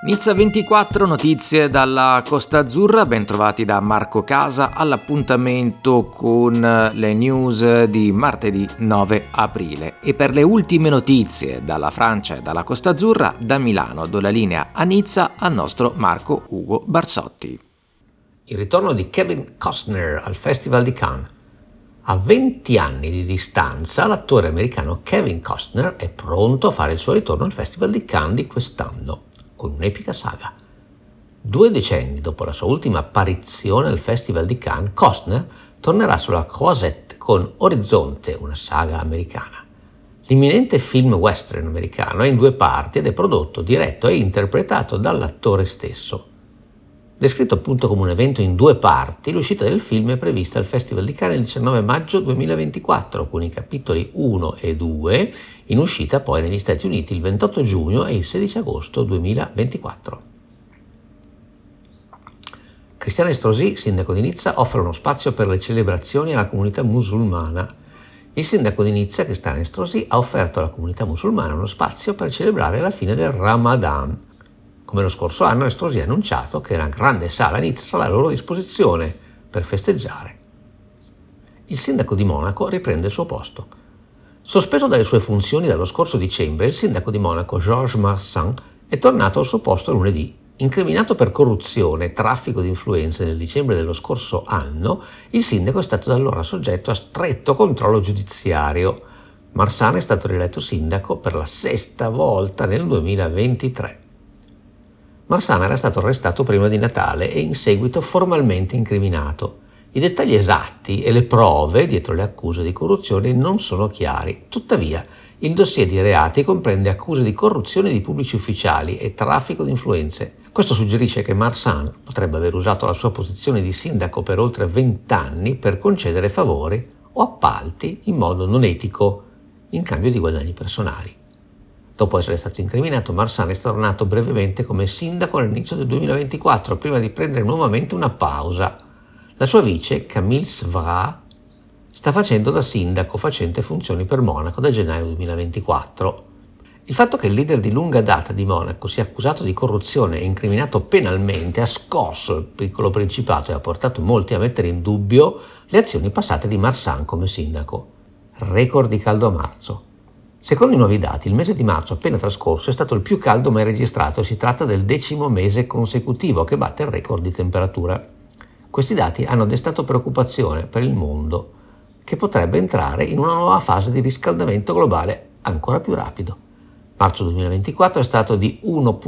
Nizza 24, notizie dalla Costa Azzurra, bentrovati da Marco Casa all'appuntamento con le news di martedì 9 aprile. E per le ultime notizie dalla Francia e dalla Costa Azzurra, da Milano do la linea a Nizza al nostro Marco Ugo Barsotti. Il ritorno di Kevin Costner al Festival di Cannes. A 20 anni di distanza, l'attore americano Kevin Costner è pronto a fare il suo ritorno al Festival di Cannes di quest'anno, con un'epica saga. 2 decenni dopo la sua ultima apparizione al Festival di Cannes, Costner tornerà sulla Croisette con Orizzonte, una saga americana. L'imminente film western americano è in 2 parti ed è prodotto, diretto e interpretato dall'attore stesso. Descritto appunto come un evento in 2 parti, l'uscita del film è prevista al Festival di Cannes il 19 maggio 2024, con i capitoli 1 e 2 in uscita poi negli Stati Uniti il 28 giugno e il 16 agosto 2024. Cristian Estrosi, sindaco di Nizza, offre uno spazio per le celebrazioni alla comunità musulmana. Il sindaco di Nizza, Cristian Estrosi, ha offerto alla comunità musulmana uno spazio per celebrare la fine del Ramadan. Come lo scorso anno, Estrosi ha annunciato che una grande sala a Nizza sarà a loro disposizione per festeggiare. Il sindaco di Monaco riprende il suo posto. Sospeso dalle sue funzioni dallo scorso dicembre, il sindaco di Monaco, Georges Marsan, è tornato al suo posto lunedì. Incriminato per corruzione e traffico di influenze nel dicembre dello scorso anno, il sindaco è stato da allora soggetto a stretto controllo giudiziario. Marsan è stato rieletto sindaco per la 6ª volta nel 2023. Marsan era stato arrestato prima di Natale e in seguito formalmente incriminato. I dettagli esatti e le prove dietro le accuse di corruzione non sono chiari. Tuttavia, il dossier di reati comprende accuse di corruzione di pubblici ufficiali e traffico di influenze. Questo suggerisce che Marsan potrebbe aver usato la sua posizione di sindaco per oltre 20 anni per concedere favori o appalti in modo non etico, in cambio di guadagni personali. Dopo essere stato incriminato, Marsan è tornato brevemente come sindaco all'inizio del 2024, prima di prendere nuovamente una pausa. La sua vice, Camille Svra, sta facendo da sindaco facente funzioni per Monaco da gennaio 2024. Il fatto che il leader di lunga data di Monaco sia accusato di corruzione e incriminato penalmente ha scosso il piccolo principato e ha portato molti a mettere in dubbio le azioni passate di Marsan come sindaco. Record di caldo a marzo. Secondo i nuovi dati, il mese di marzo appena trascorso è stato il più caldo mai registrato. Si tratta del 10° mese consecutivo che batte il record di temperatura. Questi dati hanno destato preoccupazione per il mondo, che potrebbe entrare in una nuova fase di riscaldamento globale ancora più rapido. Marzo 2024 è stato di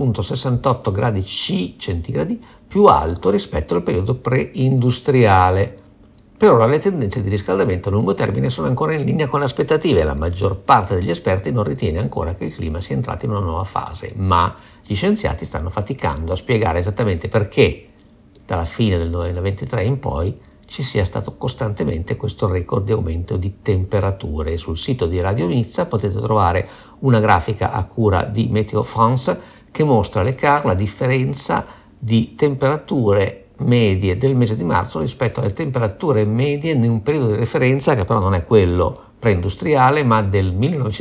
1,68 gradi C centigradi più alto rispetto al periodo pre-industriale. Per ora le tendenze di riscaldamento a lungo termine sono ancora in linea con le aspettative. La maggior parte degli esperti non ritiene ancora che il clima sia entrato in una nuova fase, ma gli scienziati stanno faticando a spiegare esattamente perché dalla fine del 2023 in poi ci sia stato costantemente questo record di aumento di temperature. Sul sito di Radio Nizza potete trovare una grafica a cura di Meteo France che mostra la differenza di temperature medie del mese di marzo rispetto alle temperature medie in un periodo di referenza che però non è quello preindustriale ma del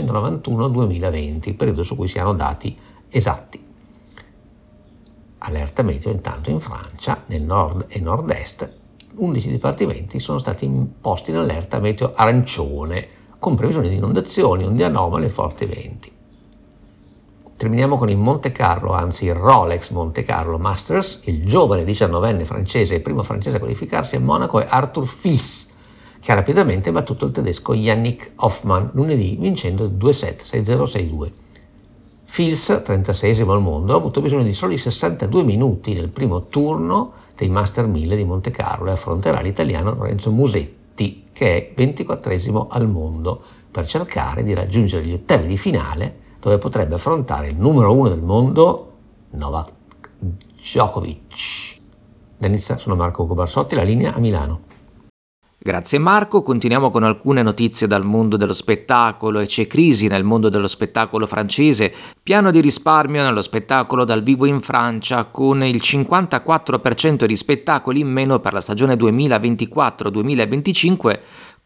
1991-2020, periodo su cui si hanno dati esatti. Allerta meteo intanto in Francia, nel nord e nord-est, 11 dipartimenti sono stati posti in allerta meteo arancione, con previsioni di inondazioni, onde anomale e forti venti. Terminiamo con il Monte Carlo, anzi il Rolex Monte Carlo Masters. Il giovane 19enne francese e primo francese a qualificarsi a Monaco è Arthur Fils, che ha rapidamente battuto il tedesco Yannick Hoffmann lunedì vincendo 2-7, 6-0, 6-2. Fils, 36esimo al mondo, ha avuto bisogno di soli 62 minuti nel primo turno dei Master 1000 di Monte Carlo e affronterà l'italiano Lorenzo Musetti, che è 24esimo al mondo, per cercare di raggiungere gli ottavi di finale, dove potrebbe affrontare il numero 1 del mondo, Novak Djokovic. Da Nizza sono Marco Ugo Barsotti, la linea a Milano. Grazie Marco, continuiamo con alcune notizie dal mondo dello spettacolo e c'è crisi nel mondo dello spettacolo francese, piano di risparmio nello spettacolo dal vivo in Francia con il 54% di spettacoli in meno per la stagione 2024-2025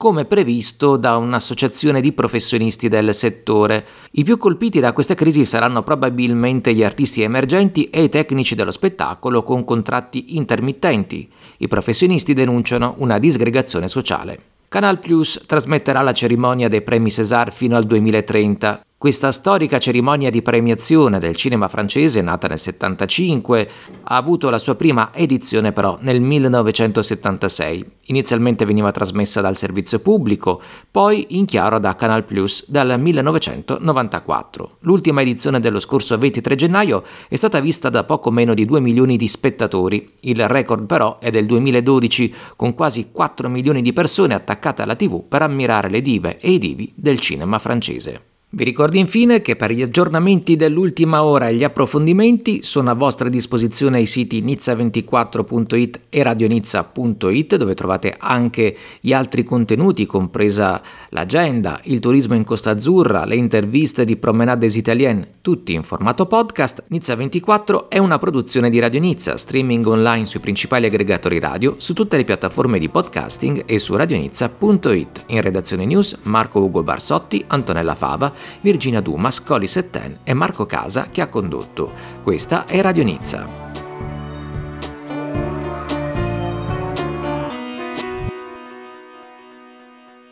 come previsto da un'associazione di professionisti del settore. I più colpiti da questa crisi saranno probabilmente gli artisti emergenti e i tecnici dello spettacolo con contratti intermittenti. I professionisti denunciano una disgregazione sociale. Canal Plus trasmetterà la cerimonia dei premi César fino al 2030. Questa storica cerimonia di premiazione del cinema francese, nata nel 1975, ha avuto la sua prima edizione però nel 1976. Inizialmente veniva trasmessa dal servizio pubblico, poi in chiaro da Canal Plus dal 1994. L'ultima edizione dello scorso 23 gennaio è stata vista da poco meno di 2 milioni di spettatori. Il record però è del 2012, con quasi 4 milioni di persone attaccate alla TV per ammirare le dive e i divi del cinema francese. Vi ricordo infine che per gli aggiornamenti dell'ultima ora e gli approfondimenti sono a vostra disposizione i siti nizza24.it e radionizza.it, dove trovate anche gli altri contenuti, compresa l'agenda, il turismo in Costa Azzurra, le interviste di Promenade des Italiennes, tutti in formato podcast. Nizza24 è una produzione di Radio Nizza, streaming online sui principali aggregatori radio, su tutte le piattaforme di podcasting e su radionizza.it. In redazione news Marco Ugo Barsotti, Antonella Fava, Virginia Dumas, Coli Setten e Marco Casa che ha condotto. Questa è Radio Nizza.